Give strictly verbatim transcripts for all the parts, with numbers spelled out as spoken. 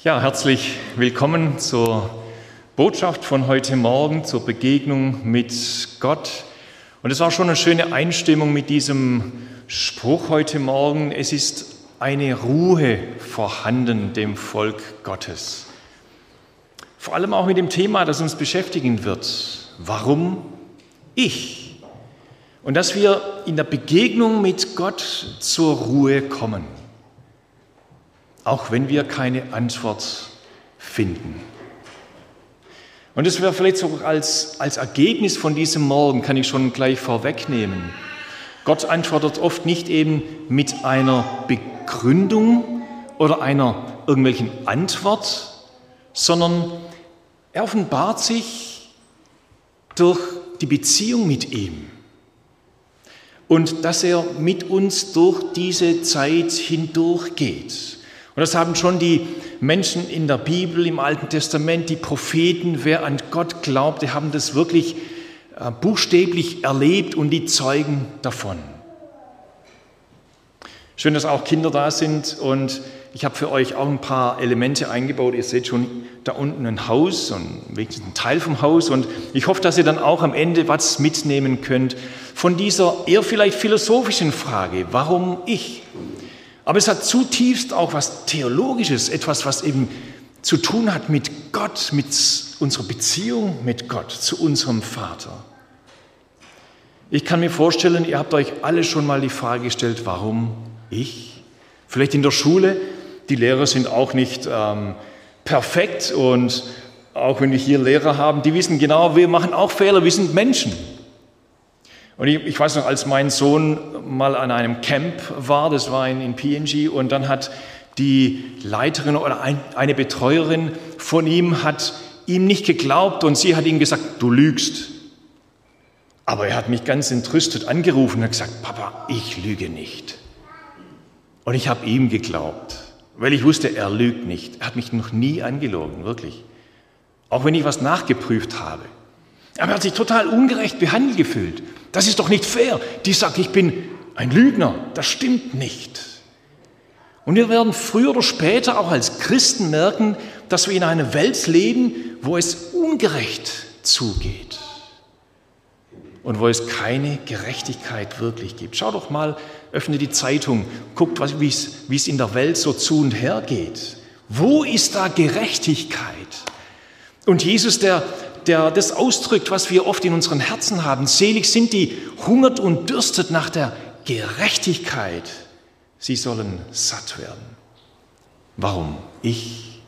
Ja, herzlich willkommen zur Botschaft von heute Morgen, zur Begegnung mit Gott. Und es war schon eine schöne Einstimmung mit diesem Spruch heute Morgen. Es ist eine Ruhe vorhanden dem Volk Gottes. Vor allem auch mit dem Thema, das uns beschäftigen wird. Warum ich? Und dass wir in der Begegnung mit Gott zur Ruhe kommen. Auch wenn wir keine Antwort finden. Und das wäre vielleicht so als, als Ergebnis von diesem Morgen, kann ich schon gleich vorwegnehmen. Gott antwortet oft nicht eben mit einer Begründung oder einer irgendwelchen Antwort, sondern er offenbart sich durch die Beziehung mit ihm. Und dass er mit uns durch diese Zeit hindurchgeht. Und das haben schon die Menschen in der Bibel, im Alten Testament, die Propheten, wer an Gott glaubte, haben das wirklich buchstäblich erlebt und die zeugen davon. Schön, dass auch Kinder da sind und ich habe für euch auch ein paar Elemente eingebaut. Ihr seht schon da unten ein Haus und wenigstens ein Teil vom Haus und ich hoffe, dass ihr dann auch am Ende was mitnehmen könnt von dieser eher vielleicht philosophischen Frage, warum ich? Aber es hat zutiefst auch was Theologisches, etwas, was eben zu tun hat mit Gott, mit unserer Beziehung mit Gott, zu unserem Vater. Ich kann mir vorstellen, ihr habt euch alle schon mal die Frage gestellt, warum ich? Vielleicht in der Schule, die Lehrer sind auch nicht ähm, perfekt und auch wenn wir hier Lehrer haben, die wissen genau, wir machen auch Fehler, wir sind Menschen. Und ich, ich weiß noch, als mein Sohn mal an einem Camp war, das war in, in P N G, und dann hat die Leiterin oder ein, eine Betreuerin von ihm hat ihm nicht geglaubt und sie hat ihm gesagt, du lügst. Aber er hat mich ganz entrüstet angerufen und hat gesagt, Papa, ich lüge nicht. Und ich habe ihm geglaubt, weil ich wusste, er lügt nicht. Er hat mich noch nie angelogen, wirklich. Auch wenn ich was nachgeprüft habe. Aber er hat sich total ungerecht behandelt gefühlt. Das ist doch nicht fair. Die sagt, ich bin ein Lügner. Das stimmt nicht. Und wir werden früher oder später auch als Christen merken, dass wir in einer Welt leben, wo es ungerecht zugeht. Und wo es keine Gerechtigkeit wirklich gibt. Schau doch mal, öffne die Zeitung, guckt, wie es, wie es in der Welt so zu und her geht. Wo ist da Gerechtigkeit? Und Jesus, der der das ausdrückt, was wir oft in unseren Herzen haben. Selig sind die hungert und dürstet nach der Gerechtigkeit. Sie sollen satt werden. Warum? Ich.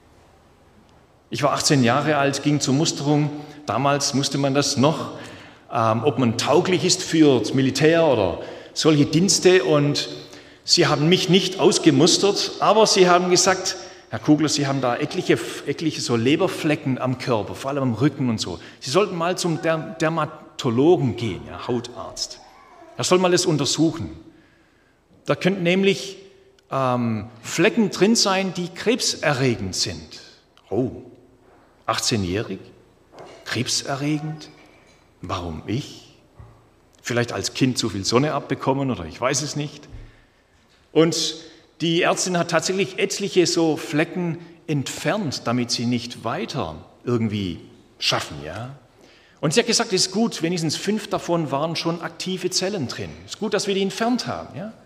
Ich war achtzehn Jahre alt, ging zur Musterung. Damals musste man das noch, ähm, ob man tauglich ist für das Militär oder solche Dienste. Und sie haben mich nicht ausgemustert, aber sie haben gesagt, Herr Kugler, Sie haben da etliche, etliche so Leberflecken am Körper, vor allem am Rücken und so. Sie sollten mal zum Dermatologen gehen, ja, Hautarzt. Er soll mal das untersuchen. Da könnten nämlich ähm, Flecken drin sein, die krebserregend sind. Oh, achtzehnjährig? Krebserregend? Warum ich? Vielleicht als Kind zu viel Sonne abbekommen oder ich weiß es nicht. Und die Ärztin hat tatsächlich etliche so Flecken entfernt, damit sie nicht weiter irgendwie schaffen. Ja? Und sie hat gesagt, es ist gut, wenigstens fünf davon waren schon aktive Zellen drin. Es ist gut, dass wir die entfernt haben. Ja?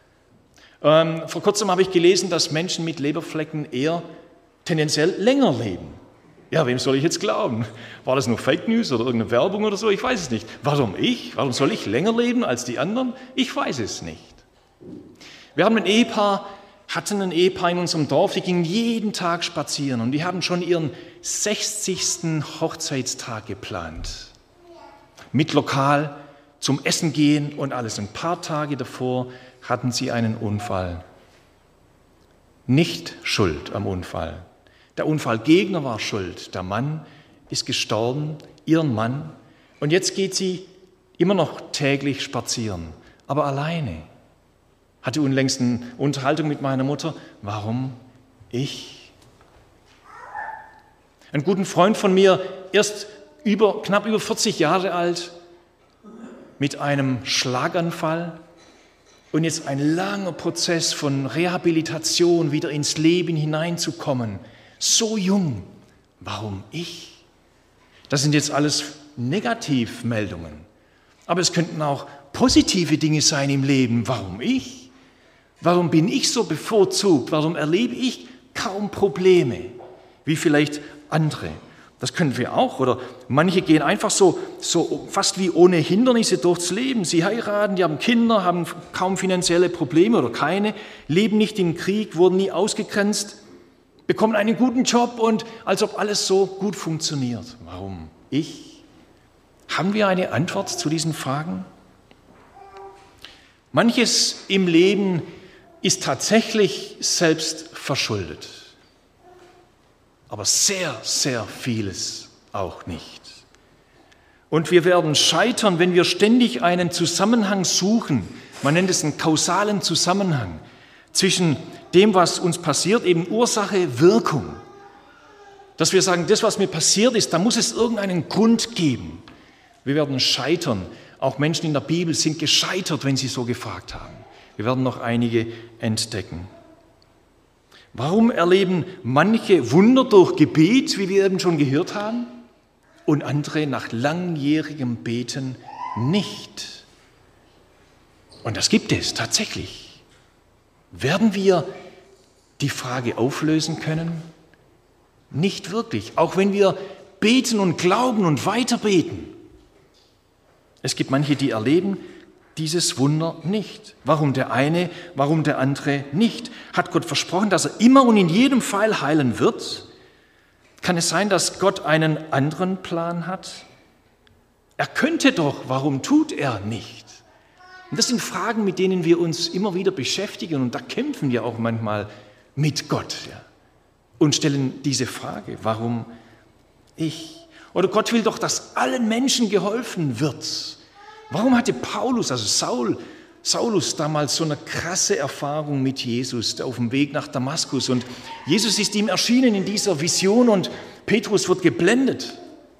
Ähm, vor kurzem habe ich gelesen, dass Menschen mit Leberflecken eher tendenziell länger leben. Ja, wem soll ich jetzt glauben? War das nur Fake News oder irgendeine Werbung oder so? Ich weiß es nicht. Warum ich? Warum soll ich länger leben als die anderen? Ich weiß es nicht. Wir haben ein Ehepaar, hatten ein Ehepaar in unserem Dorf, die gingen jeden Tag spazieren und die haben schon ihren sechzigsten Hochzeitstag geplant. Mit Lokal, zum Essen gehen und alles. Ein paar Tage davor hatten sie einen Unfall. Nicht schuld am Unfall. Der Unfallgegner war schuld. Der Mann ist gestorben, ihren Mann. Und jetzt geht sie immer noch täglich spazieren, aber alleine. Hatte unlängst eine Unterhaltung mit meiner Mutter. Warum ich? Einen guten Freund von mir, erst über, knapp über vierzig Jahre alt, mit einem Schlaganfall, Und jetzt ein langer Prozess von Rehabilitation, wieder ins Leben hineinzukommen. So jung. Warum ich? Das sind jetzt alles Negativmeldungen. Aber es könnten auch positive Dinge sein im Leben. Warum ich? Warum bin ich so bevorzugt? Warum erlebe ich kaum Probleme, wie vielleicht andere? Das können wir auch. Oder manche gehen einfach so, so fast wie ohne Hindernisse durchs Leben. Sie heiraten, die haben Kinder, haben kaum finanzielle Probleme oder keine, leben nicht im Krieg, wurden nie ausgegrenzt, bekommen einen guten Job und als ob alles so gut funktioniert. Warum ich? Haben wir eine Antwort zu diesen Fragen? Manches im Leben ist tatsächlich selbst verschuldet. Aber sehr, sehr vieles auch nicht. Und wir werden scheitern, wenn wir ständig einen Zusammenhang suchen. Man nennt es einen kausalen Zusammenhang zwischen dem, was uns passiert, eben Ursache, Wirkung. Dass wir sagen, das, was mir passiert ist, da muss es irgendeinen Grund geben. Wir werden scheitern. Auch Menschen in der Bibel sind gescheitert, wenn sie so gefragt haben. Wir werden noch einige entdecken. Warum erleben manche Wunder durch Gebet, wie wir eben schon gehört haben, und andere nach langjährigem Beten nicht? Und das gibt es tatsächlich. Werden wir die Frage auflösen können? Nicht wirklich, auch wenn wir beten und glauben und weiter beten. Es gibt manche, die erleben dieses Wunder nicht. Warum der eine, warum der andere nicht? Hat Gott versprochen, dass er immer und in jedem Fall heilen wird? Kann es sein, dass Gott einen anderen Plan hat? Er könnte doch, warum tut er nicht? Und das sind Fragen, mit denen wir uns immer wieder beschäftigen und da kämpfen wir auch manchmal mit Gott, ja, und stellen diese Frage, warum ich? Oder Gott will doch, dass allen Menschen geholfen wird. Warum hatte Paulus, also Saul, Saulus damals so eine krasse Erfahrung mit Jesus auf dem Weg nach Damaskus? Und Jesus ist ihm erschienen in dieser Vision und Petrus wird geblendet.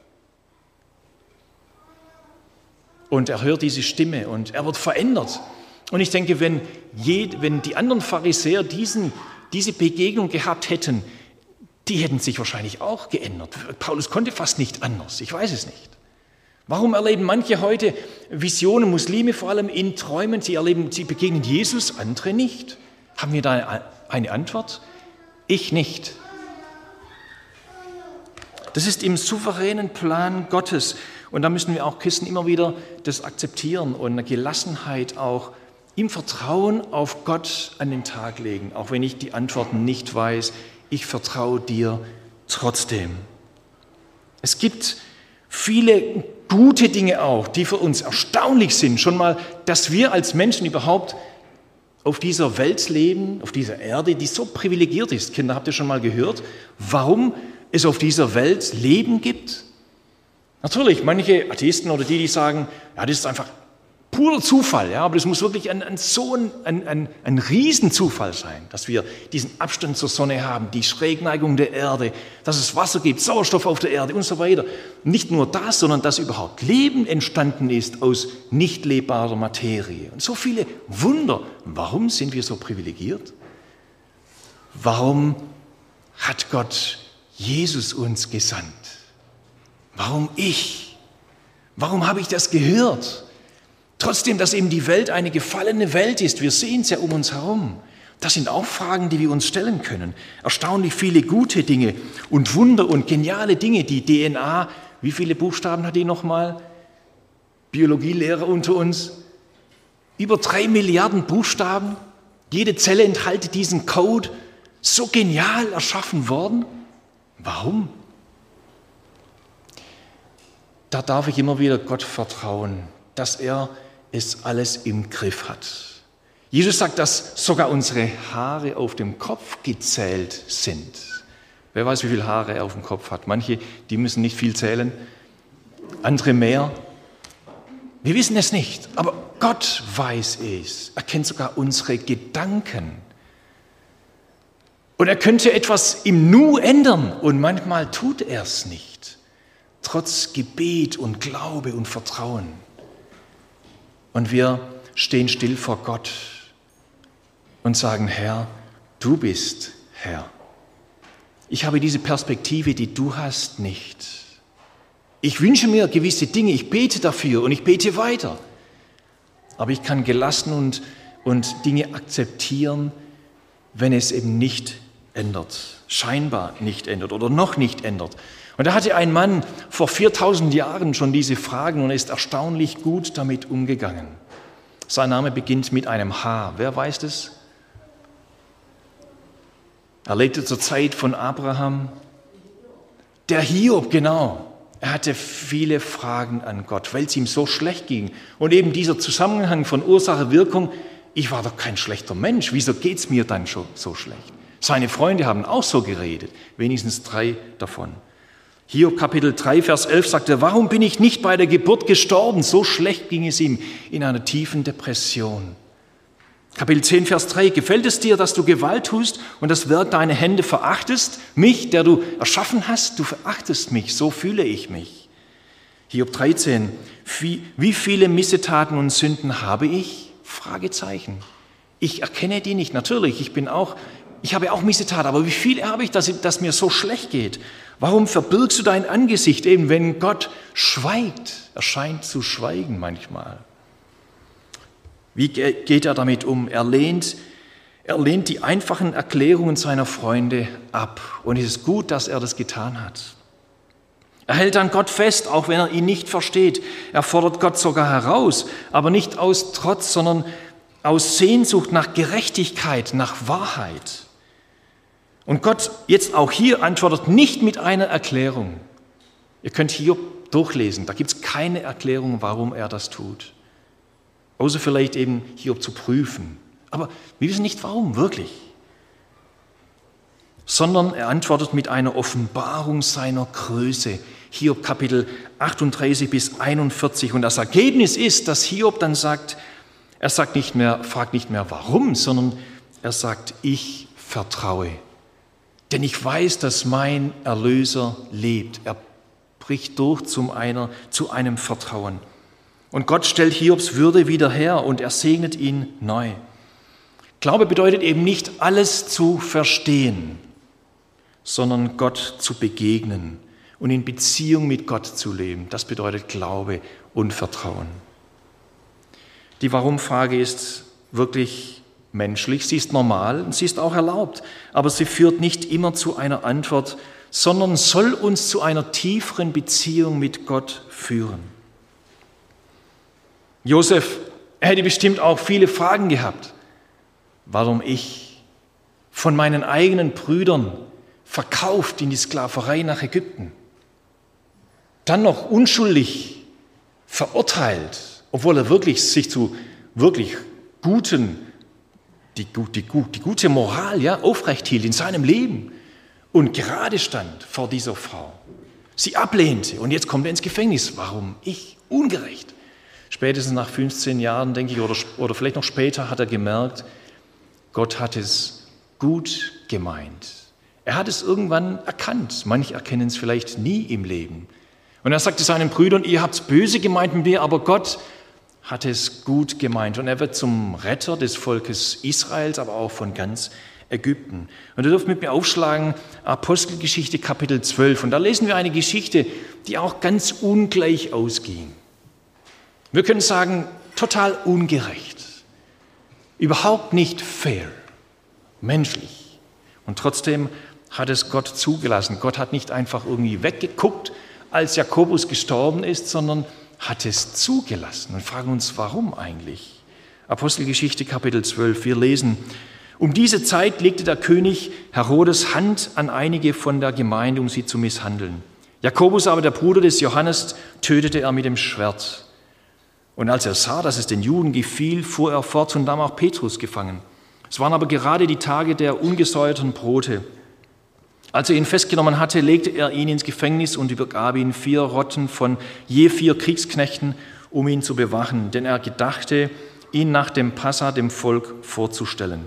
Und er hört diese Stimme und er wird verändert. Und ich denke, wenn, jed, wenn die anderen Pharisäer diesen, diese Begegnung gehabt hätten, die hätten sich wahrscheinlich auch geändert. Paulus konnte fast nicht anders, ich weiß es nicht. Warum erleben manche heute Visionen, Muslime vor allem in Träumen, sie erleben, sie begegnen Jesus, andere nicht? Haben wir da eine Antwort? Ich nicht. Das ist im souveränen Plan Gottes. Und da müssen wir auch Christen immer wieder das akzeptieren und eine Gelassenheit auch im Vertrauen auf Gott an den Tag legen. Auch wenn ich die Antworten nicht weiß, ich vertraue dir trotzdem. Es gibt viele gute Dinge auch, die für uns erstaunlich sind. Schon mal, dass wir als Menschen überhaupt auf dieser Welt leben, auf dieser Erde, die so privilegiert ist. Kinder, habt ihr schon mal gehört, warum es auf dieser Welt Leben gibt? Natürlich, manche Atheisten oder die, die sagen, ja, das ist einfach purer Zufall, ja, aber das muss wirklich ein, ein, so ein, ein, ein, ein Riesenzufall sein, dass wir diesen Abstand zur Sonne haben, die Schrägneigung der Erde, dass es Wasser gibt, Sauerstoff auf der Erde und so weiter. Nicht nur das, sondern dass überhaupt Leben entstanden ist aus nicht lebbarer Materie. Und so viele Wunder. Warum sind wir so privilegiert? Warum hat Gott Jesus uns gesandt? Warum ich? Warum habe ich das gehört? Trotzdem, dass eben die Welt eine gefallene Welt ist, wir sehen es ja um uns herum. Das sind auch Fragen, die wir uns stellen können. Erstaunlich viele gute Dinge und Wunder und geniale Dinge. Die D N A, wie viele Buchstaben hat die nochmal? Biologielehrer unter uns. Über drei Milliarden Buchstaben. Jede Zelle enthält diesen Code. So genial erschaffen worden. Warum? Da darf ich immer wieder Gott vertrauen, dass er es alles im Griff hat. Jesus sagt, dass sogar unsere Haare auf dem Kopf gezählt sind. Wer weiß, wie viele Haare er auf dem Kopf hat. Manche, die müssen nicht viel zählen, andere mehr. Wir wissen es nicht, aber Gott weiß es. Er kennt sogar unsere Gedanken. Und er könnte etwas im Nu ändern und manchmal tut er es nicht. Trotz Gebet und Glaube und Vertrauen. Und wir stehen still vor Gott und sagen, Herr, du bist Herr. Ich habe diese Perspektive, die du hast, nicht. Ich wünsche mir gewisse Dinge, ich bete dafür und ich bete weiter. Aber ich kann gelassen und, und Dinge akzeptieren, wenn es eben nicht ändert, scheinbar nicht ändert oder noch nicht ändert. Und da hatte ein Mann vor viertausend Jahren schon diese Fragen und er ist erstaunlich gut damit umgegangen. Sein Name beginnt mit einem H. Wer weiß das? Er lebte zur Zeit von Abraham. Der Hiob, genau. Er hatte viele Fragen an Gott, weil es ihm so schlecht ging. Und eben dieser Zusammenhang von Ursache-Wirkung, ich war doch kein schlechter Mensch, wieso geht es mir dann schon so schlecht? Seine Freunde haben auch so geredet, wenigstens drei davon. Hiob Kapitel drei, Vers elf sagt er, warum bin ich nicht bei der Geburt gestorben? So schlecht ging es ihm in einer tiefen Depression. Kapitel zehn, Vers drei, gefällt es dir, dass du Gewalt tust und das Werk deiner Hände verachtest? Mich, der du erschaffen hast, du verachtest mich, so fühle ich mich. Hiob dreizehn, wie, wie viele Missetaten und Sünden habe ich? Fragezeichen. Ich erkenne die nicht, natürlich, ich bin auch, ich habe auch Missetaten, aber wie viele habe ich, dass, dass mir so schlecht geht? Warum verbirgst du dein Angesicht, eben wenn Gott schweigt? Er scheint zu schweigen manchmal. Wie geht er damit um? Er lehnt, er lehnt die einfachen Erklärungen seiner Freunde ab. Und es ist gut, dass er das getan hat. Er hält an Gott fest, auch wenn er ihn nicht versteht. Er fordert Gott sogar heraus, aber nicht aus Trotz, sondern aus Sehnsucht nach Gerechtigkeit, nach Wahrheit. Und Gott jetzt auch hier antwortet nicht mit einer Erklärung. Ihr könnt hier durchlesen, da gibt es keine Erklärung, warum er das tut. Außer vielleicht eben Hiob zu prüfen. Aber wir wissen nicht warum, wirklich. Sondern er antwortet mit einer Offenbarung seiner Größe. Hiob Kapitel achtunddreißig bis einundvierzig. Und das Ergebnis ist, dass Hiob dann sagt, er sagt nicht mehr, fragt nicht mehr warum, sondern er sagt, ich vertraue. Denn ich weiß, dass mein Erlöser lebt. Er bricht durch zum einer, zu einem Vertrauen. Und Gott stellt Hiobs Würde wieder her und er segnet ihn neu. Glaube bedeutet eben nicht, alles zu verstehen, sondern Gott zu begegnen und in Beziehung mit Gott zu leben. Das bedeutet Glaube und Vertrauen. Die Warum-Frage ist wirklich menschlich, sie ist normal und sie ist auch erlaubt, aber sie führt nicht immer zu einer Antwort, sondern soll uns zu einer tieferen Beziehung mit Gott führen. Josef hätte bestimmt auch viele Fragen gehabt. Warum ich? Von meinen eigenen Brüdern verkauft in die Sklaverei nach Ägypten. Dann noch unschuldig verurteilt, obwohl er wirklich sich zu wirklich guten, die, die, die gute Moral ja, aufrecht hielt in seinem Leben und gerade stand vor dieser Frau. Sie ablehnte und jetzt kommt er ins Gefängnis. Warum ich? Ungerecht. Spätestens nach fünfzehn Jahren, denke ich, oder, oder vielleicht noch später, hat er gemerkt, Gott hat es gut gemeint. Er hat es irgendwann erkannt. Manche erkennen es vielleicht nie im Leben. Und er sagte seinen Brüdern, ihr habt es böse gemeint mit mir, aber Gott hat es gut gemeint. Und er wird zum Retter des Volkes Israels, aber auch von ganz Ägypten. Und ihr dürft mit mir aufschlagen, Apostelgeschichte Kapitel zwölf. Und da lesen wir eine Geschichte, die auch ganz ungleich ausging. Wir können sagen, total ungerecht, überhaupt nicht fair, menschlich. Und trotzdem hat es Gott zugelassen. Gott hat nicht einfach irgendwie weggeguckt, als Jakobus gestorben ist, sondern hat es zugelassen. Und fragen uns, warum eigentlich? Apostelgeschichte Kapitel zwölf, wir lesen, um diese Zeit legte der König Herodes Hand an einige von der Gemeinde, um sie zu misshandeln. Jakobus aber, der Bruder des Johannes, tötete er mit dem Schwert. Und als er sah, dass es den Juden gefiel, fuhr er fort und nahm auch Petrus gefangen. Es waren aber gerade die Tage der ungesäuerten Brote. Als er ihn festgenommen hatte, legte er ihn ins Gefängnis und übergab ihn vier Rotten von je vier Kriegsknechten, um ihn zu bewachen, denn er gedachte, ihn nach dem Passa dem Volk vorzustellen.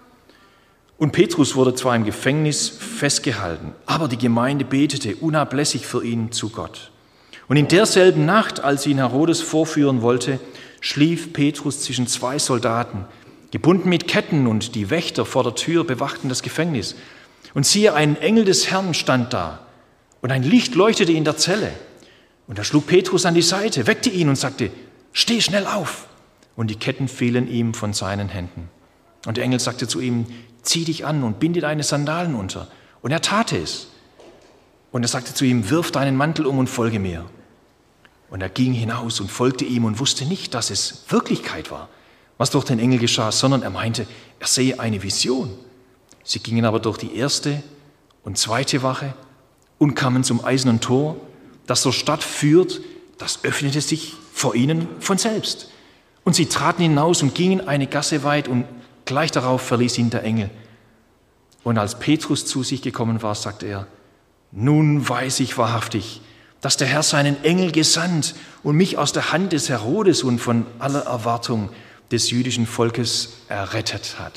Und Petrus wurde zwar im Gefängnis festgehalten, aber die Gemeinde betete unablässig für ihn zu Gott. Und in derselben Nacht, als ihn Herodes vorführen wollte, schlief Petrus zwischen zwei Soldaten. gebunden mit Ketten, und die Wächter vor der Tür bewachten das Gefängnis. Und siehe, ein Engel des Herrn stand da, und ein Licht leuchtete in der Zelle. Und er schlug Petrus an die Seite, weckte ihn und sagte: Steh schnell auf! Und die Ketten fielen ihm von seinen Händen. Und der Engel sagte zu ihm: Zieh dich an und binde deine Sandalen unter. Und er tat es. Und er sagte zu ihm: Wirf deinen Mantel um und folge mir. Und er ging hinaus und folgte ihm und wusste nicht, dass es Wirklichkeit war, was durch den Engel geschah, sondern er meinte, er sehe eine Vision. Sie gingen aber durch die erste und zweite Wache und kamen zum eisernen Tor, das zur Stadt führt. Das öffnete sich vor ihnen von selbst. Und sie traten hinaus und gingen eine Gasse weit, und gleich darauf verließ ihn der Engel. Und als Petrus zu sich gekommen war, sagte er: Nun weiß ich wahrhaftig, dass der Herr seinen Engel gesandt und mich aus der Hand des Herodes und von aller Erwartung des jüdischen Volkes errettet hat.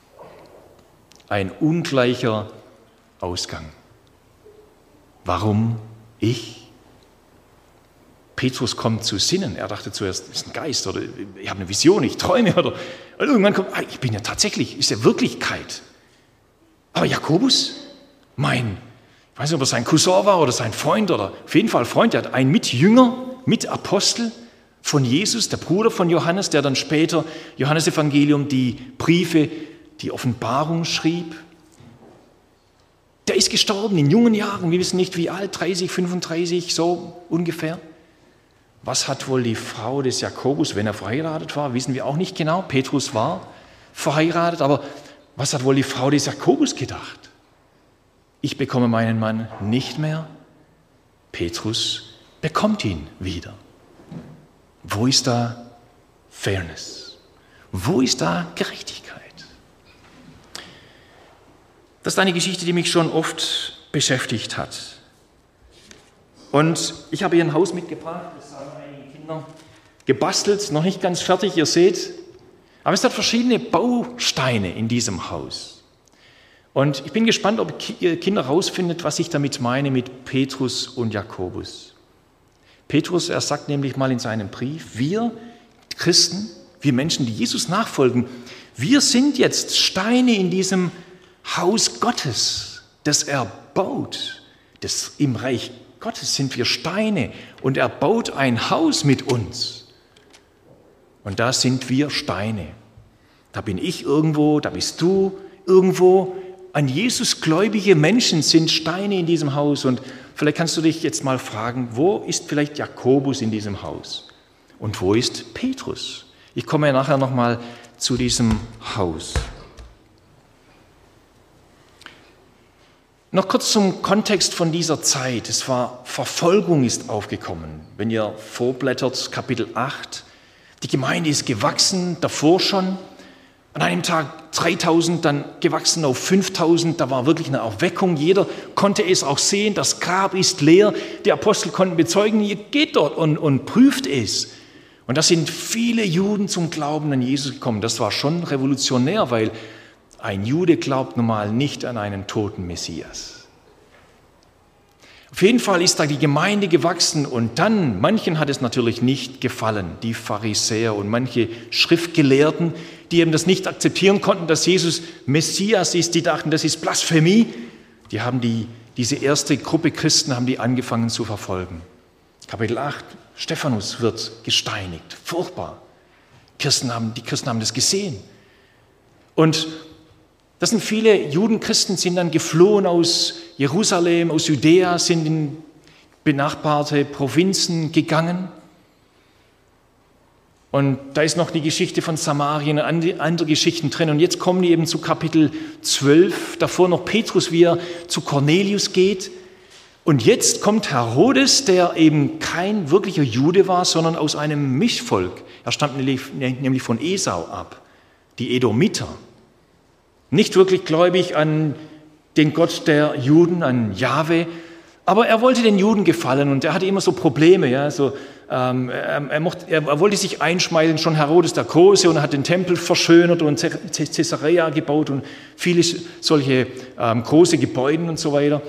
Ein ungleicher Ausgang. Warum ich? Petrus kommt zu Sinnen. Er dachte zuerst, es ist ein Geist oder ich habe eine Vision, ich träume. Oder und irgendwann kommt, ah, ich bin ja tatsächlich, ist ja Wirklichkeit. Aber Jakobus, mein, ich weiß nicht, ob er sein Cousin war oder sein Freund oder auf jeden Fall Freund, er hat einen Mitjünger, Mitapostel von Jesus, der Bruder von Johannes, der dann später Johannesevangelium, die Briefe, die Offenbarung schrieb. Der ist gestorben in jungen Jahren, wir wissen nicht wie alt, dreißig, fünfunddreißig, so ungefähr. Was hat wohl die Frau des Jakobus, wenn er verheiratet war, wissen wir auch nicht genau. Petrus war verheiratet, aber was hat wohl die Frau des Jakobus gedacht? Ich bekomme meinen Mann nicht mehr, Petrus bekommt ihn wieder. Wo ist da Fairness? Wo ist da Gerechtigkeit? Das ist eine Geschichte, die mich schon oft beschäftigt hat. Und ich habe hier ein Haus mitgebracht, das haben einige Kinder gebastelt, noch nicht ganz fertig, ihr seht. Aber es hat verschiedene Bausteine in diesem Haus. Und ich bin gespannt, ob ihr Kinder herausfindet, was ich damit meine mit Petrus und Jakobus. Petrus, er sagt nämlich mal in seinem Brief, wir Christen, wir Menschen, die Jesus nachfolgen, wir sind jetzt Steine in diesem Haus Gottes, das er baut. Das, im Reich Gottes sind wir Steine und er baut ein Haus mit uns. Und da sind wir Steine. Da bin ich irgendwo, da bist du irgendwo. An Jesus gläubige Menschen sind Steine in diesem Haus. Und vielleicht kannst du dich jetzt mal fragen, wo ist vielleicht Jakobus in diesem Haus? Und wo ist Petrus? Ich komme ja nachher nochmal zu diesem Haus. Noch kurz zum Kontext von dieser Zeit. Es war, Verfolgung ist aufgekommen. Wenn ihr vorblättert, Kapitel acht. Die Gemeinde ist gewachsen, davor schon. An einem Tag dreitausend, dann gewachsen auf fünftausend. Da war wirklich eine Erweckung. Jeder konnte es auch sehen. Das Grab ist leer. Die Apostel konnten bezeugen, ihr geht dort und, und prüft es. Und da sind viele Juden zum Glauben an Jesus gekommen. Das war schon revolutionär, weil ein Jude glaubt normal nicht an einen toten Messias. Auf jeden Fall ist da die Gemeinde gewachsen und dann, manchen hat es natürlich nicht gefallen, die Pharisäer und manche Schriftgelehrten, die eben das nicht akzeptieren konnten, dass Jesus Messias ist, die dachten, das ist Blasphemie. Die haben die, diese erste Gruppe Christen haben die angefangen zu verfolgen. Kapitel acht, Stephanus wird gesteinigt, furchtbar. Christen haben, die Christen haben das gesehen. Und das sind viele Judenchristen, sind dann geflohen aus Jerusalem, aus Judäa, sind in benachbarte Provinzen gegangen. Und da ist noch die Geschichte von Samarien und andere Geschichten drin. Und jetzt kommen die eben zu Kapitel zwölf, davor noch Petrus, wie er zu Cornelius geht. Und jetzt kommt Herodes, der eben kein wirklicher Jude war, sondern aus einem Mischvolk. Er stammt nämlich von Esau ab, die Edomiter. Nicht wirklich gläubig an den Gott der Juden, an Jahwe, aber er wollte den Juden gefallen und er hatte immer so Probleme. Ja, so, ähm, er, er, mochte, er, er wollte sich einschmeißen, schon Herodes der Große, und er hat den Tempel verschönert und Caesarea gebaut und viele solche ähm, große Gebäude und so weiter.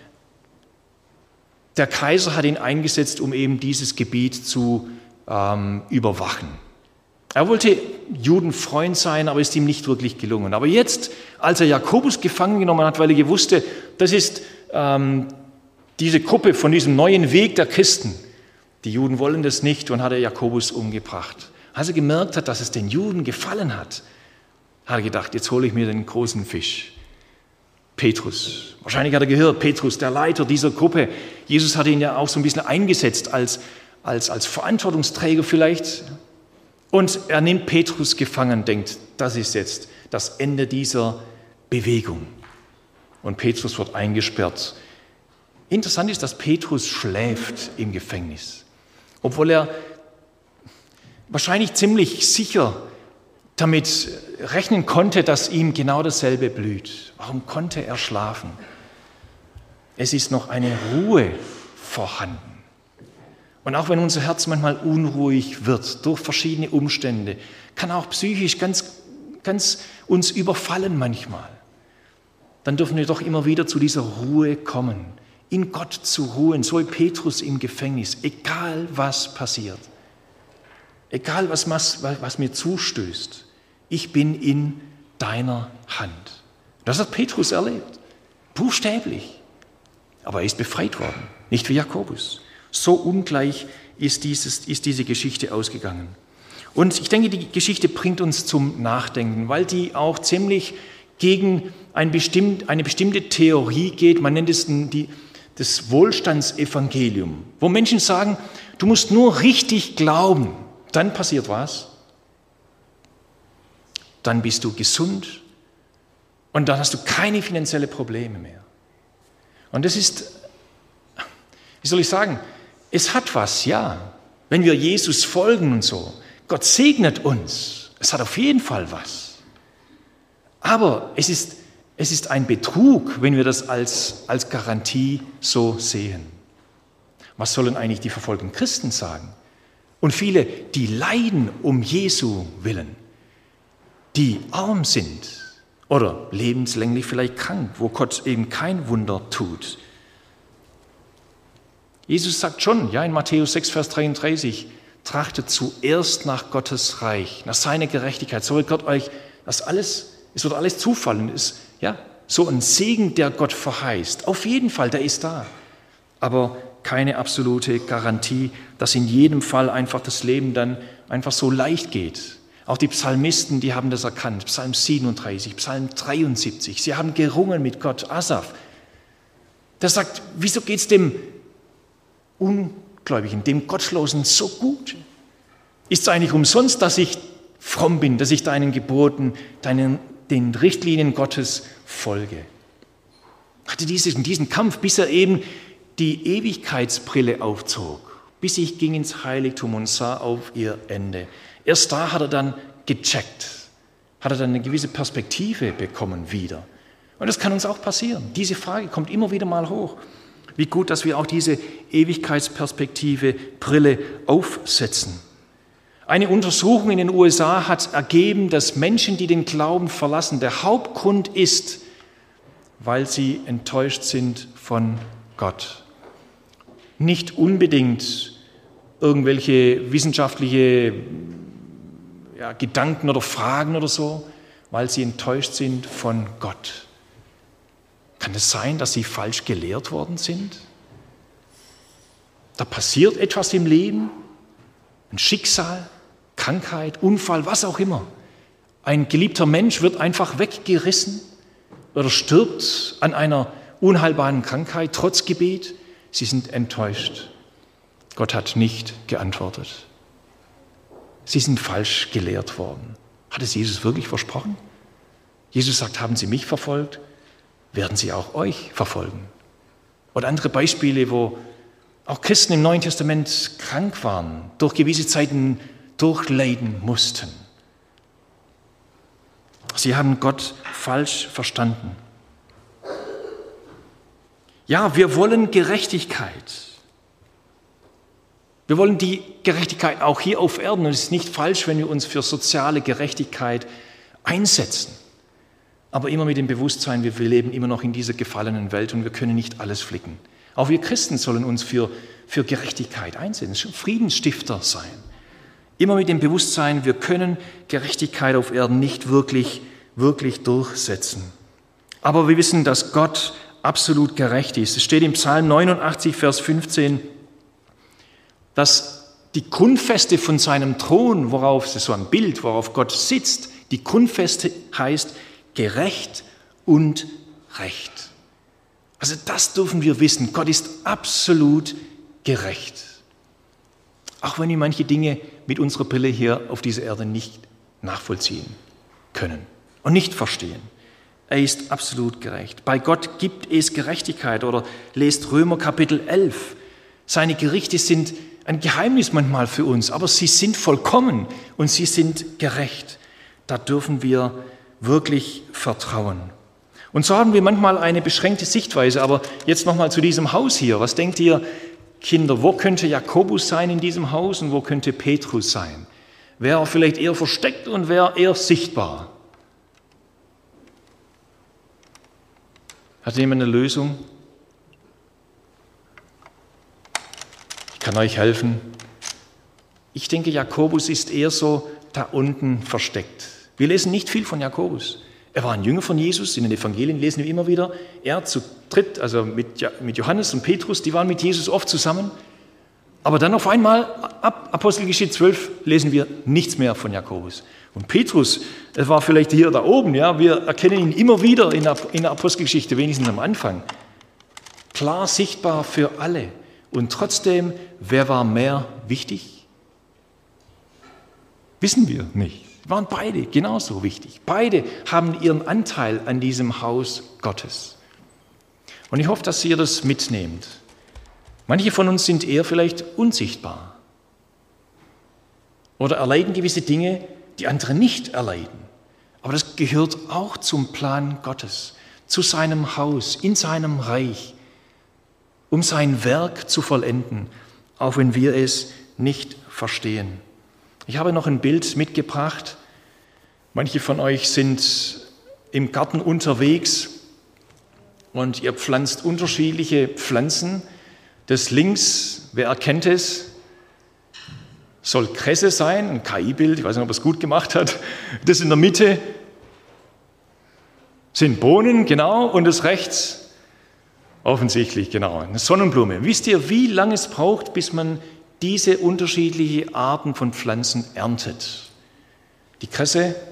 Der Kaiser hat ihn eingesetzt, um eben dieses Gebiet zu ähm, überwachen. Er wollte Judenfreund sein, aber ist ihm nicht wirklich gelungen. Aber jetzt, als er Jakobus gefangen genommen hat, weil er wusste, das ist ähm, diese Gruppe von diesem neuen Weg der Christen, die Juden wollen das nicht, und hat er Jakobus umgebracht. Als er gemerkt hat, dass es den Juden gefallen hat, hat er gedacht, jetzt hole ich mir den großen Fisch. Petrus. Wahrscheinlich hat er gehört, Petrus, der Leiter dieser Gruppe. Jesus hatte ihn ja auch so ein bisschen eingesetzt als, als, als Verantwortungsträger vielleicht. Und er nimmt Petrus gefangen, denkt, das ist jetzt das Ende dieser Bewegung. Und Petrus wird eingesperrt. Interessant ist, dass Petrus schläft im Gefängnis, obwohl er wahrscheinlich ziemlich sicher damit rechnen konnte, dass ihm genau dasselbe blüht. Warum konnte er schlafen? Es ist noch eine Ruhe vorhanden. Und auch wenn unser Herz manchmal unruhig wird durch verschiedene Umstände, kann auch psychisch ganz, ganz uns überfallen manchmal, dann dürfen wir doch immer wieder zu dieser Ruhe kommen, in Gott zu ruhen, so wie Petrus im Gefängnis, egal was passiert, egal was, was, was mir zustößt, ich bin in deiner Hand. Das hat Petrus erlebt, buchstäblich, aber er ist befreit worden, nicht wie Jakobus. So ungleich ist, dieses, ist diese Geschichte ausgegangen. Und ich denke, die Geschichte bringt uns zum Nachdenken, weil die auch ziemlich gegen ein bestimmt, eine bestimmte Theorie geht. Man nennt es die, das Wohlstandsevangelium, wo Menschen sagen, du musst nur richtig glauben, dann passiert was? Dann bist du gesund und dann hast du keine finanziellen Probleme mehr. Und das ist, wie soll ich sagen, es hat was, ja, wenn wir Jesus folgen und so. Gott segnet uns, es hat auf jeden Fall was. Aber es ist, es ist ein Betrug, wenn wir das als, als Garantie so sehen. Was sollen eigentlich die verfolgten Christen sagen? Und viele, die leiden um Jesu willen, die arm sind oder lebenslänglich vielleicht krank, wo Gott eben kein Wunder tut. Jesus sagt schon, ja, in Matthäus sechs, Vers dreiunddreißig, trachtet zuerst nach Gottes Reich, nach seiner Gerechtigkeit. So wird Gott euch das alles, es wird alles zufallen. Ist, ja, so ein Segen, der Gott verheißt. Auf jeden Fall, der ist da. Aber keine absolute Garantie, dass in jedem Fall einfach das Leben dann einfach so leicht geht. Auch die Psalmisten, die haben das erkannt. Psalm siebenunddreißig, Psalm dreiundsiebzig. Sie haben gerungen mit Gott. Asaf, der sagt, wieso geht es dem Ungläubigen, dem Gottlosen so gut? Ist es eigentlich umsonst, dass ich fromm bin, dass ich deinen Geboten, deinen, den Richtlinien Gottes folge? Hatte diesen, diesen Kampf, bis er eben die Ewigkeitsbrille aufzog, bis ich ging ins Heiligtum und sah auf ihr Ende. Erst da hat er dann gecheckt, hat er dann eine gewisse Perspektive bekommen wieder. Und das kann uns auch passieren. Diese Frage kommt immer wieder mal hoch. Wie gut, dass wir auch diese Ewigkeitsperspektive, Brille aufsetzen. Eine Untersuchung in den U S A hat ergeben, dass Menschen, die den Glauben verlassen, der Hauptgrund ist, weil sie enttäuscht sind von Gott. Nicht unbedingt irgendwelche wissenschaftliche ja, Gedanken oder Fragen oder so, weil sie enttäuscht sind von Gott. Kann es sein, dass sie falsch gelehrt worden sind? Da passiert etwas im Leben, ein Schicksal, Krankheit, Unfall, was auch immer. Ein geliebter Mensch wird einfach weggerissen oder stirbt an einer unheilbaren Krankheit, trotz Gebet. Sie sind enttäuscht. Gott hat nicht geantwortet. Sie sind falsch gelehrt worden. Hat es Jesus wirklich versprochen? Jesus sagt, haben Sie mich verfolgt, werden sie auch euch verfolgen. Oder andere Beispiele, wo auch Christen im Neuen Testament krank waren, durch gewisse Zeiten durchleiden mussten. Sie haben Gott falsch verstanden. Ja, wir wollen Gerechtigkeit. Wir wollen die Gerechtigkeit auch hier auf Erden. Und es ist nicht falsch, wenn wir uns für soziale Gerechtigkeit einsetzen. Aber immer mit dem Bewusstsein, wir leben immer noch in dieser gefallenen Welt und wir können nicht alles flicken. Auch wir Christen sollen uns für, für Gerechtigkeit einsetzen, Friedensstifter sein. Immer mit dem Bewusstsein, wir können Gerechtigkeit auf Erden nicht wirklich, wirklich durchsetzen. Aber wir wissen, dass Gott absolut gerecht ist. Es steht im Psalm neunundachtzig, Vers fünfzehn, dass die Grundfeste von seinem Thron, worauf, das ist so ein Bild, worauf Gott sitzt, die Grundfeste heißt gerecht und recht. Also das dürfen wir wissen. Gott ist absolut gerecht. Auch wenn wir manche Dinge mit unserer Brille hier auf dieser Erde nicht nachvollziehen können und nicht verstehen. Er ist absolut gerecht. Bei Gott gibt es Gerechtigkeit. Oder lest Römer Kapitel elf. Seine Gerichte sind ein Geheimnis manchmal für uns, aber sie sind vollkommen und sie sind gerecht. Da dürfen wir wirklich vertrauen. Und so haben wir manchmal eine beschränkte Sichtweise. Aber jetzt nochmal zu diesem Haus hier. Was denkt ihr, Kinder, wo könnte Jakobus sein in diesem Haus und wo könnte Petrus sein? Wer vielleicht eher versteckt und wer eher sichtbar? Hat jemand eine Lösung? Ich kann euch helfen. Ich denke, Jakobus ist eher so da unten versteckt. Wir lesen nicht viel von Jakobus. Er war ein Jünger von Jesus, in den Evangelien lesen wir immer wieder. Er zu dritt, also mit Johannes und Petrus, die waren mit Jesus oft zusammen. Aber dann auf einmal, ab Apostelgeschichte zwölf, lesen wir nichts mehr von Jakobus. Und Petrus, er war vielleicht hier da oben, ja, wir erkennen ihn immer wieder in der, in der Apostelgeschichte, wenigstens am Anfang. Klar sichtbar für alle. Und trotzdem, wer war mehr wichtig? Wissen wir nicht. Waren beide genauso wichtig. Beide haben ihren Anteil an diesem Haus Gottes. Und ich hoffe, dass ihr das mitnehmt. Manche von uns sind eher vielleicht unsichtbar oder erleiden gewisse Dinge, die andere nicht erleiden. Aber das gehört auch zum Plan Gottes, zu seinem Haus, in seinem Reich, um sein Werk zu vollenden, auch wenn wir es nicht verstehen. Ich habe noch ein Bild mitgebracht. Manche von euch sind im Garten unterwegs und ihr pflanzt unterschiedliche Pflanzen. Das links, wer erkennt es, soll Kresse sein, ein K I-Bild, ich weiß nicht, ob er es gut gemacht hat. Das in der Mitte sind Bohnen, genau, und das rechts offensichtlich, genau, eine Sonnenblume. Wisst ihr, wie lange es braucht, bis man diese unterschiedlichen Arten von Pflanzen erntet? Die Kresse, ein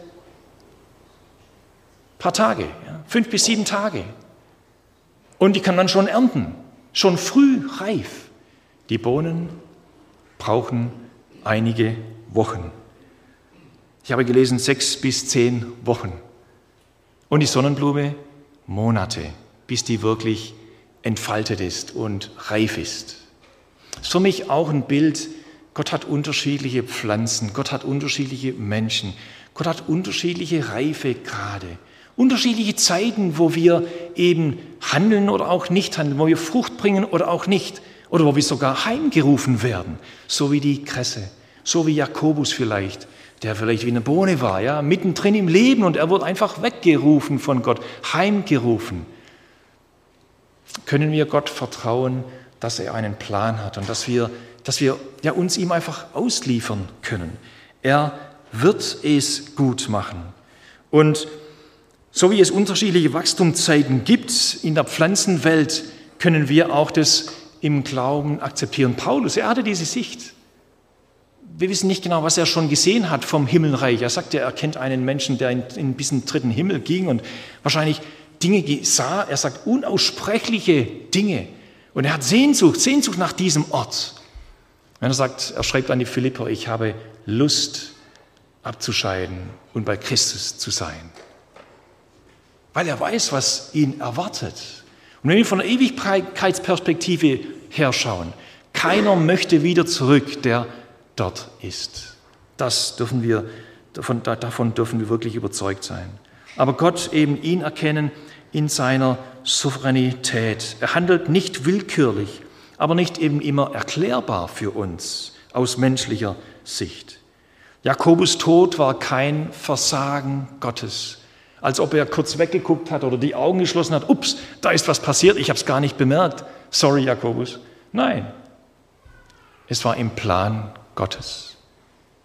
paar Tage, ja, fünf bis sieben Tage. Und die kann man schon ernten, schon früh reif. Die Bohnen brauchen einige Wochen. Ich habe gelesen, sechs bis zehn Wochen. Und die Sonnenblume Monate, bis die wirklich entfaltet ist und reif ist. Das ist für mich auch ein Bild, Gott hat unterschiedliche Pflanzen, Gott hat unterschiedliche Menschen, Gott hat unterschiedliche Reifegrade, unterschiedliche Zeiten, wo wir eben handeln oder auch nicht handeln, wo wir Frucht bringen oder auch nicht, oder wo wir sogar heimgerufen werden, so wie die Kresse, so wie Jakobus vielleicht, der vielleicht wie eine Bohne war, ja, mittendrin im Leben und er wurde einfach weggerufen von Gott, heimgerufen. Können wir Gott vertrauen, dass er einen Plan hat und dass wir, dass wir ja, uns ihm einfach ausliefern können. Er wird es gut machen. Und so wie es unterschiedliche Wachstumszeiten gibt in der Pflanzenwelt, können wir auch das im Glauben akzeptieren. Paulus, er hatte diese Sicht. Wir wissen nicht genau, was er schon gesehen hat vom Himmelreich. Er sagte, er kennt einen Menschen, der in, in bis in den dritten Himmel ging und wahrscheinlich Dinge sah. Er sagt unaussprechliche Dinge. Und er hat Sehnsucht, Sehnsucht nach diesem Ort. Wenn er sagt, er schreibt an die Philipper, ich habe Lust abzuscheiden und bei Christus zu sein. Weil er weiß, was ihn erwartet. Und wenn wir von der Ewigkeitsperspektive her schauen, keiner möchte wieder zurück, der dort ist. Das dürfen wir, davon, davon dürfen wir wirklich überzeugt sein. Aber Gott eben ihn erkennen in seiner Souveränität. Er handelt nicht willkürlich, aber nicht eben immer erklärbar für uns aus menschlicher Sicht. Jakobus Tod war kein Versagen Gottes, als ob er kurz weggeguckt hat oder die Augen geschlossen hat. Ups, da ist was passiert, ich habe es gar nicht bemerkt. Sorry, Jakobus. Nein, es war im Plan Gottes.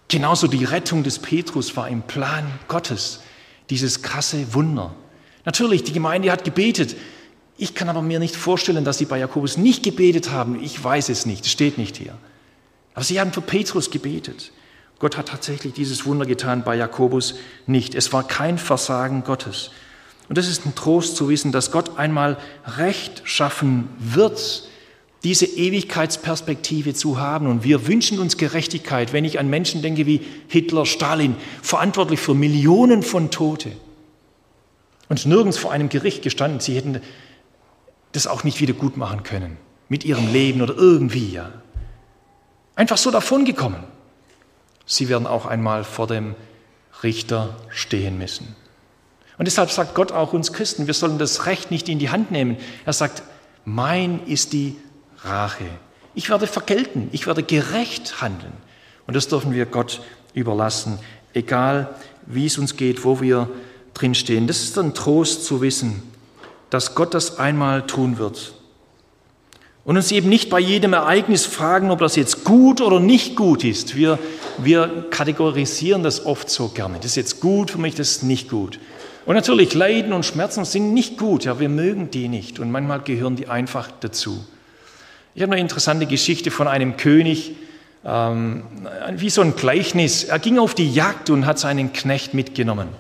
Genauso die Rettung des Petrus war im Plan Gottes, dieses krasse Wunder. Natürlich, die Gemeinde hat gebetet. Ich kann aber mir nicht vorstellen, dass sie bei Jakobus nicht gebetet haben. Ich weiß es nicht, es steht nicht hier. Aber sie haben für Petrus gebetet. Gott hat tatsächlich dieses Wunder getan, bei Jakobus nicht. Es war kein Versagen Gottes. Und das ist ein Trost zu wissen, dass Gott einmal Recht schaffen wird, diese Ewigkeitsperspektive zu haben. Und wir wünschen uns Gerechtigkeit, wenn ich an Menschen denke wie Hitler, Stalin, verantwortlich für Millionen von Tote. Und nirgends vor einem Gericht gestanden, sie hätten das auch nicht wieder gut machen können, mit ihrem Leben oder irgendwie, ja. Einfach so davongekommen. Sie werden auch einmal vor dem Richter stehen müssen. Und deshalb sagt Gott auch uns Christen, wir sollen das Recht nicht in die Hand nehmen. Er sagt, mein ist die Rache. Ich werde vergelten, ich werde gerecht handeln. Und das dürfen wir Gott überlassen, egal wie es uns geht, wo wir drinstehen. Das ist ein Trost zu wissen, dass Gott das einmal tun wird. Und uns eben nicht bei jedem Ereignis fragen, ob das jetzt gut oder nicht gut ist. Wir, wir kategorisieren das oft so gerne. Das ist jetzt gut für mich, das ist nicht gut. Und natürlich, Leiden und Schmerzen sind nicht gut. Ja, wir mögen die nicht und manchmal gehören die einfach dazu. Ich habe eine interessante Geschichte von einem König, ähm, wie so ein Gleichnis. Er ging auf die Jagd und hat seinen Knecht mitgenommen.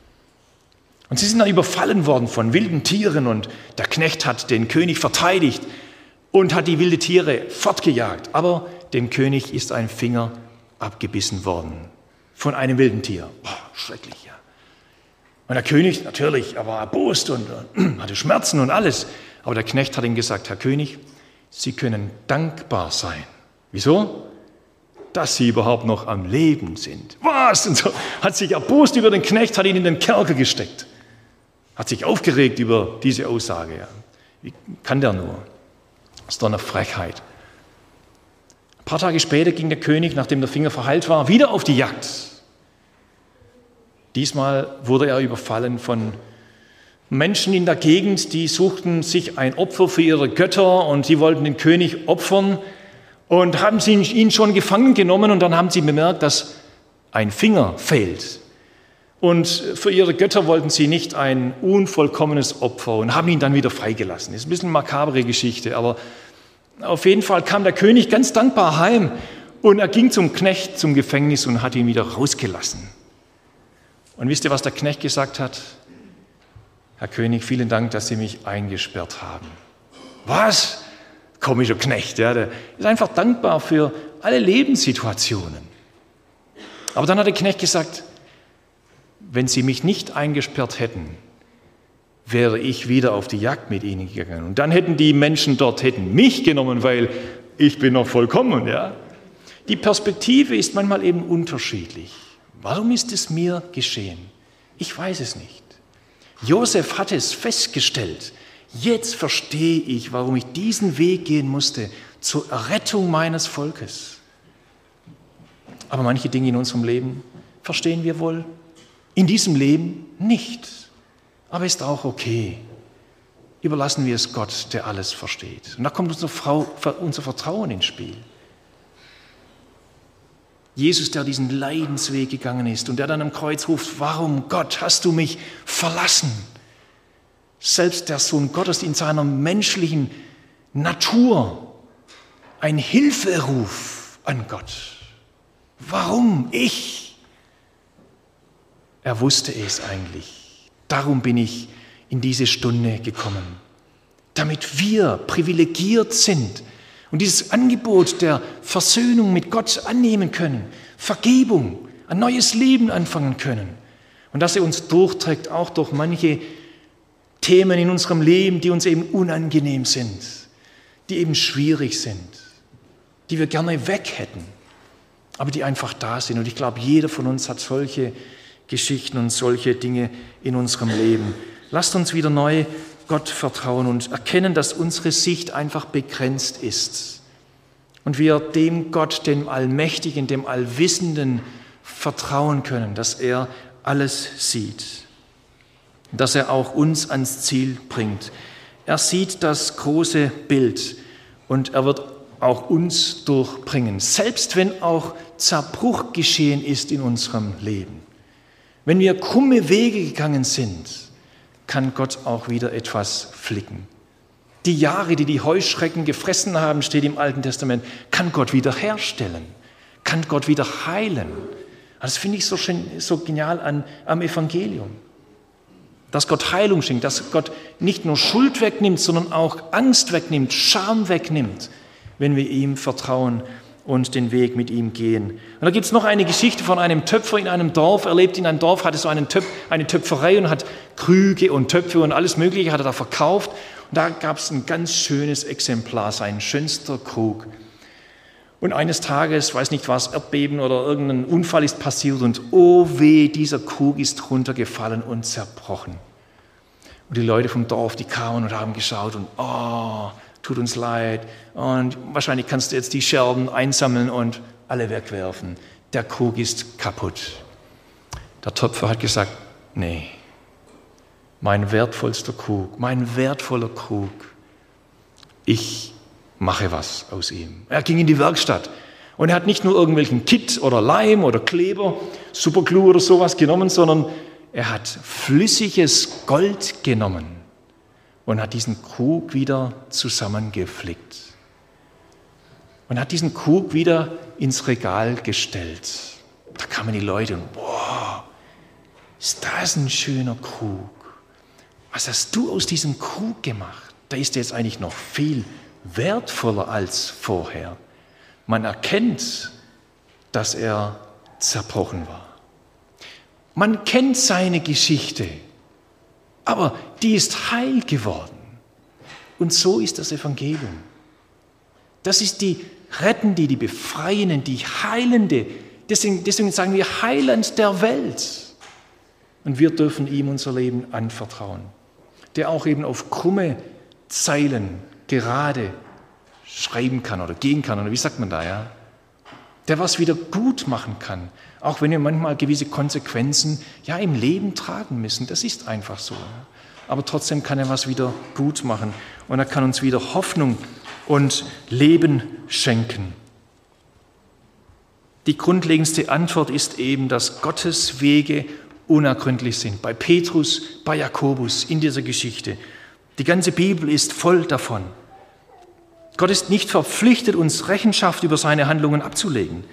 Und sie sind dann überfallen worden von wilden Tieren und der Knecht hat den König verteidigt und hat die wilden Tiere fortgejagt. Aber dem König ist ein Finger abgebissen worden von einem wilden Tier. Boah, schrecklich, ja. Und der König, natürlich, er war erbost und äh, hatte Schmerzen und alles. Aber der Knecht hat ihm gesagt, Herr König, Sie können dankbar sein. Wieso? Dass Sie überhaupt noch am Leben sind. Was? Und so hat sich erbost über den Knecht, hat ihn in den Kerker gesteckt. Hat sich aufgeregt über diese Aussage. Ja. Wie kann der nur? Das ist doch eine Frechheit. Ein paar Tage später ging der König, nachdem der Finger verheilt war, wieder auf die Jagd. Diesmal wurde er überfallen von Menschen in der Gegend, die suchten sich ein Opfer für ihre Götter und sie wollten den König opfern und haben sie ihn schon gefangen genommen und dann haben sie bemerkt, dass ein Finger fehlt. Und für ihre Götter wollten sie nicht ein unvollkommenes Opfer und haben ihn dann wieder freigelassen. Das ist ein bisschen eine makabere Geschichte, aber auf jeden Fall kam der König ganz dankbar heim und er ging zum Knecht, zum Gefängnis und hat ihn wieder rausgelassen. Und wisst ihr, was der Knecht gesagt hat? Herr König, vielen Dank, dass Sie mich eingesperrt haben. Was? Komischer Knecht, ja, der ist einfach dankbar für alle Lebenssituationen. Aber dann hat der Knecht gesagt, wenn Sie mich nicht eingesperrt hätten, wäre ich wieder auf die Jagd mit Ihnen gegangen. Und dann hätten die Menschen dort hätten mich genommen, weil ich bin noch vollkommen. Ja. Die Perspektive ist manchmal eben unterschiedlich. Warum ist es mir geschehen? Ich weiß es nicht. Josef hat es festgestellt. Jetzt verstehe ich, warum ich diesen Weg gehen musste zur Errettung meines Volkes. Aber manche Dinge in unserem Leben verstehen wir wohl in diesem Leben nicht. Aber ist auch okay. Überlassen wir es Gott, der alles versteht. Und da kommt unsere Frau, unser Vertrauen ins Spiel. Jesus, der diesen Leidensweg gegangen ist und der dann am Kreuz ruft, warum Gott hast du mich verlassen? Selbst der Sohn Gottes in seiner menschlichen Natur, ein Hilferuf an Gott. Warum ich? Er wusste es eigentlich. Darum bin ich in diese Stunde gekommen, damit wir privilegiert sind und dieses Angebot der Versöhnung mit Gott annehmen können, Vergebung, ein neues Leben anfangen können und dass er uns durchträgt, auch durch manche Themen in unserem Leben, die uns eben unangenehm sind, die eben schwierig sind, die wir gerne weg hätten, aber die einfach da sind. Und ich glaube, jeder von uns hat solche Geschichten und solche Dinge in unserem Leben. Lasst uns wieder neu Gott vertrauen und erkennen, dass unsere Sicht einfach begrenzt ist und wir dem Gott, dem Allmächtigen, dem Allwissenden vertrauen können, dass er alles sieht, dass er auch uns ans Ziel bringt. Er sieht das große Bild und er wird auch uns durchbringen, selbst wenn auch Zerbruch geschehen ist in unserem Leben, wenn wir krumme Wege gegangen sind, kann Gott auch wieder etwas flicken. Die Jahre, die die Heuschrecken gefressen haben, steht im Alten Testament, kann Gott wiederherstellen, kann Gott wieder heilen. Das finde ich so, schön, so genial an, am Evangelium. Dass Gott Heilung schenkt, dass Gott nicht nur Schuld wegnimmt, sondern auch Angst wegnimmt, Scham wegnimmt, wenn wir ihm vertrauen und den Weg mit ihm gehen. Und da gibt es noch eine Geschichte von einem Töpfer in einem Dorf. Er lebt in einem Dorf, hatte so einen Töpf, eine Töpferei und hat Krüge und Töpfe und alles Mögliche hat er da verkauft. Und da gab es ein ganz schönes Exemplar, sein schönster Krug. Und eines Tages, weiß nicht was, Erdbeben oder irgendein Unfall ist passiert und oh weh, dieser Krug ist runtergefallen und zerbrochen. Und die Leute vom Dorf, die kamen und haben geschaut und oh, tut uns leid. Und wahrscheinlich kannst du jetzt die Scherben einsammeln und alle wegwerfen. Der Krug ist kaputt. Der Töpfer hat gesagt, nee, mein wertvollster Krug, mein wertvoller Krug, ich mache was aus ihm. Er ging in die Werkstatt und er hat nicht nur irgendwelchen Kit oder Leim oder Kleber, Superglue oder sowas genommen, sondern er hat flüssiges Gold genommen und hat diesen Krug wieder zusammengeflickt und hat diesen Krug wieder ins Regal gestellt. Da kamen die Leute und boah, ist das ein schöner Krug. Was hast du aus diesem Krug gemacht? Da ist er jetzt eigentlich noch viel wertvoller als vorher. Man erkennt, dass er zerbrochen war. Man kennt seine Geschichte, aber die ist heil geworden. Und so ist das Evangelium. Das ist die rettende, die befreiende, die heilende, deswegen, deswegen sagen wir Heiland der Welt. Und wir dürfen ihm unser Leben anvertrauen, der auch eben auf krumme Zeilen gerade schreiben kann oder gehen kann, oder wie sagt man da, ja? Der was wieder gut machen kann, auch wenn wir manchmal gewisse Konsequenzen ja im Leben tragen müssen, das ist einfach so. Aber trotzdem kann er was wieder gut machen und er kann uns wieder Hoffnung und Leben schenken. Die grundlegendste Antwort ist eben, dass Gottes Wege unergründlich sind. Bei Petrus, bei Jakobus in dieser Geschichte. Die ganze Bibel ist voll davon. Gott ist nicht verpflichtet, uns Rechenschaft über seine Handlungen abzulegen.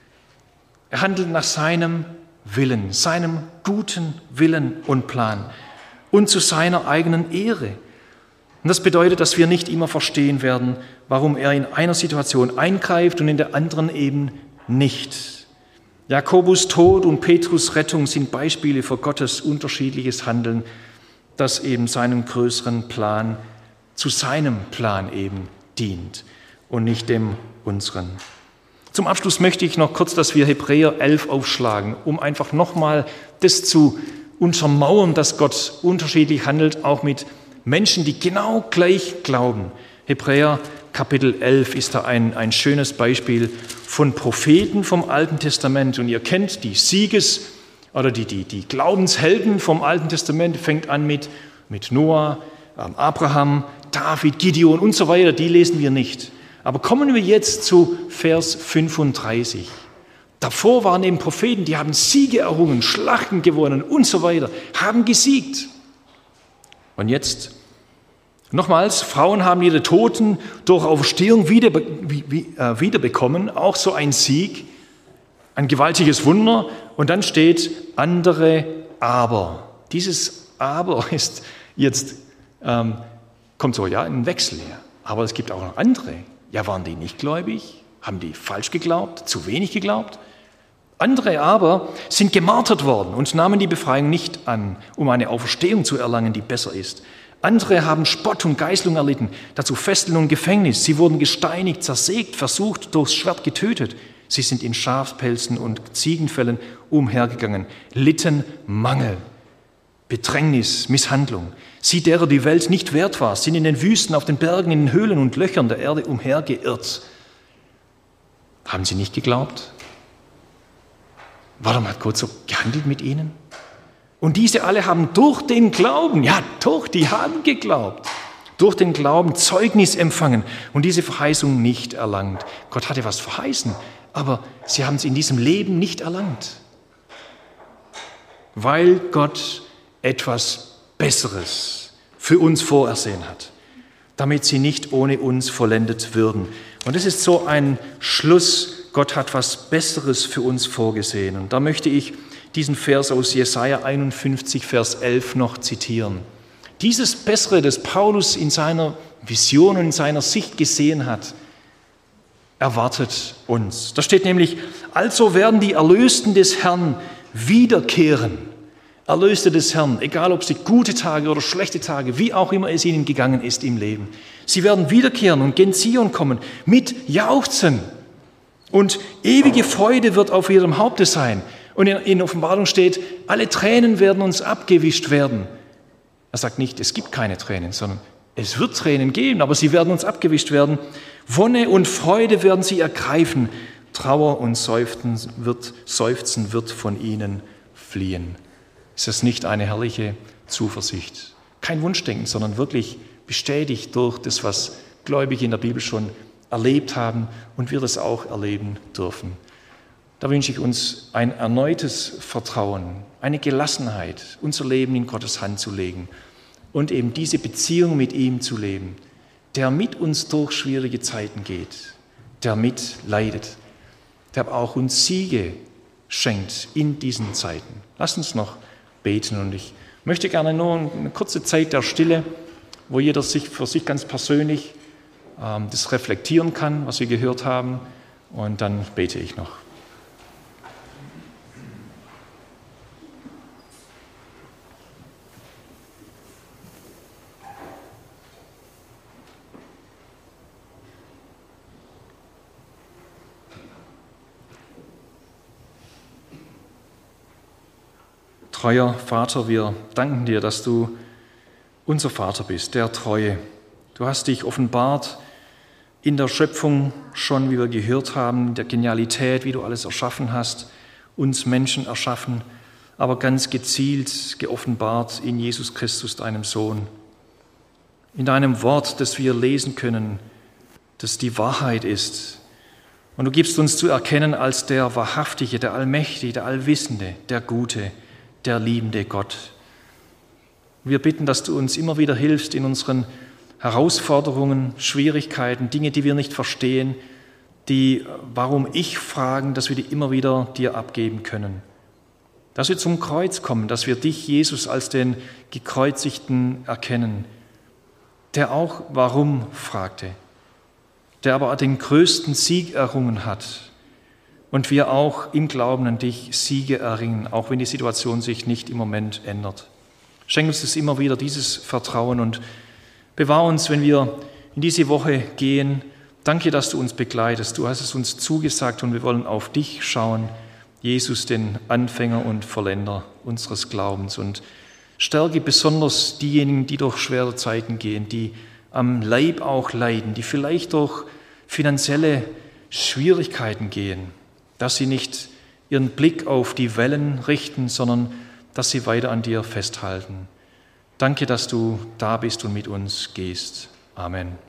Er handelt nach seinem Willen, seinem guten Willen und Plan und zu seiner eigenen Ehre. Und das bedeutet, dass wir nicht immer verstehen werden, warum er in einer Situation eingreift und in der anderen eben nicht. Jakobus Tod und Petrus Rettung sind Beispiele für Gottes unterschiedliches Handeln, das eben seinem größeren Plan, zu seinem Plan eben dient und nicht dem unseren. Zum Abschluss möchte ich noch kurz, dass wir Hebräer elf aufschlagen, um einfach nochmal das zu untermauern, dass Gott unterschiedlich handelt, auch mit Menschen, die genau gleich glauben. Hebräer Kapitel elf ist da ein, ein schönes Beispiel von Propheten vom Alten Testament. Und ihr kennt die Sieges- oder die, die, die Glaubenshelden vom Alten Testament, fängt an mit, mit Noah, Abraham, David, Gideon und so weiter, die lesen wir nicht. Aber kommen wir jetzt zu Vers fünfunddreißig. Davor waren eben Propheten, die haben Siege errungen, Schlachten gewonnen und so weiter, haben gesiegt. Und jetzt, nochmals, Frauen haben ihre Toten durch Auferstehung wieder, äh, wiederbekommen, auch so ein Sieg, ein gewaltiges Wunder. Und dann steht andere aber. Dieses aber ist jetzt, ähm, kommt so, ja, ein Wechsel her. Aber es gibt auch noch andere. Ja, waren die nicht gläubig? Haben die falsch geglaubt? Zu wenig geglaubt? Andere aber sind gemartert worden und nahmen die Befreiung nicht an, um eine Auferstehung zu erlangen, die besser ist. Andere haben Spott und Geißelung erlitten, dazu Fesseln und Gefängnis. Sie wurden gesteinigt, zersägt, versucht, durchs Schwert getötet. Sie sind in Schafspelzen und Ziegenfällen umhergegangen, litten Mangel, Bedrängnis, Misshandlung. Sie, derer die Welt nicht wert war, sind in den Wüsten, auf den Bergen, in den Höhlen und Löchern der Erde umhergeirrt. Haben sie nicht geglaubt? Warum hat Gott so gehandelt mit ihnen? Und diese alle haben durch den Glauben, ja doch, die haben geglaubt, durch den Glauben Zeugnis empfangen und diese Verheißung nicht erlangt. Gott hatte was verheißen, aber sie haben es in diesem Leben nicht erlangt, weil Gott etwas Besseres für uns vorersehen hat, damit sie nicht ohne uns vollendet würden. Und das ist so ein Schluss. Gott hat was Besseres für uns vorgesehen. Und da möchte ich diesen Vers aus Jesaja einundfünfzig, Vers elf noch zitieren. Dieses Bessere, das Paulus in seiner Vision und in seiner Sicht gesehen hat, erwartet uns. Da steht nämlich, also werden die Erlösten des Herrn wiederkehren. Erlöste des Herrn, egal ob sie gute Tage oder schlechte Tage, wie auch immer es ihnen gegangen ist im Leben. Sie werden wiederkehren und gen Zion kommen mit Jauchzen. Und ewige Freude wird auf ihrem Haupte sein. Und in, in Offenbarung steht, alle Tränen werden uns abgewischt werden. Er sagt nicht, es gibt keine Tränen, sondern es wird Tränen geben, aber sie werden uns abgewischt werden. Wonne und Freude werden sie ergreifen. Trauer und Seufzen wird, Seufzen wird von ihnen fliehen. Ist das nicht eine herrliche Zuversicht? Kein Wunschdenken, sondern wirklich bestätigt durch das, was Gläubige in der Bibel schon erlebt haben und wir das auch erleben dürfen. Da wünsche ich uns ein erneutes Vertrauen, eine Gelassenheit, unser Leben in Gottes Hand zu legen und eben diese Beziehung mit ihm zu leben, der mit uns durch schwierige Zeiten geht, der mitleidet, der auch uns Siege schenkt in diesen Zeiten. Lasst uns noch beten und ich möchte gerne nur eine kurze Zeit der Stille, wo jeder sich für sich ganz persönlich ähm, das reflektieren kann, was wir gehört haben, und dann bete ich noch. Treuer Vater, wir danken dir, dass du unser Vater bist, der Treue. Du hast dich offenbart in der Schöpfung schon, wie wir gehört haben, in der Genialität, wie du alles erschaffen hast, uns Menschen erschaffen, aber ganz gezielt geoffenbart in Jesus Christus, deinem Sohn. In deinem Wort, das wir lesen können, das die Wahrheit ist. Und du gibst uns zu erkennen als der Wahrhaftige, der Allmächtige, der Allwissende, der Gute, der liebende Gott. Wir bitten, dass du uns immer wieder hilfst in unseren Herausforderungen, Schwierigkeiten, Dinge, die wir nicht verstehen, die warum ich fragen, dass wir die immer wieder dir abgeben können. Dass wir zum Kreuz kommen, dass wir dich, Jesus, als den Gekreuzigten erkennen, der auch warum fragte, der aber den größten Sieg errungen hat. Und wir auch im Glauben an dich Siege erringen, auch wenn die Situation sich nicht im Moment ändert. Schenk uns das immer wieder, dieses Vertrauen, und bewahr uns, wenn wir in diese Woche gehen. Danke, dass du uns begleitest. Du hast es uns zugesagt und wir wollen auf dich schauen, Jesus, den Anfänger und Vollender unseres Glaubens. Und stärke besonders diejenigen, die durch schwere Zeiten gehen, die am Leib auch leiden, die vielleicht durch finanzielle Schwierigkeiten gehen, dass sie nicht ihren Blick auf die Wellen richten, sondern dass sie weiter an dir festhalten. Danke, dass du da bist und mit uns gehst. Amen.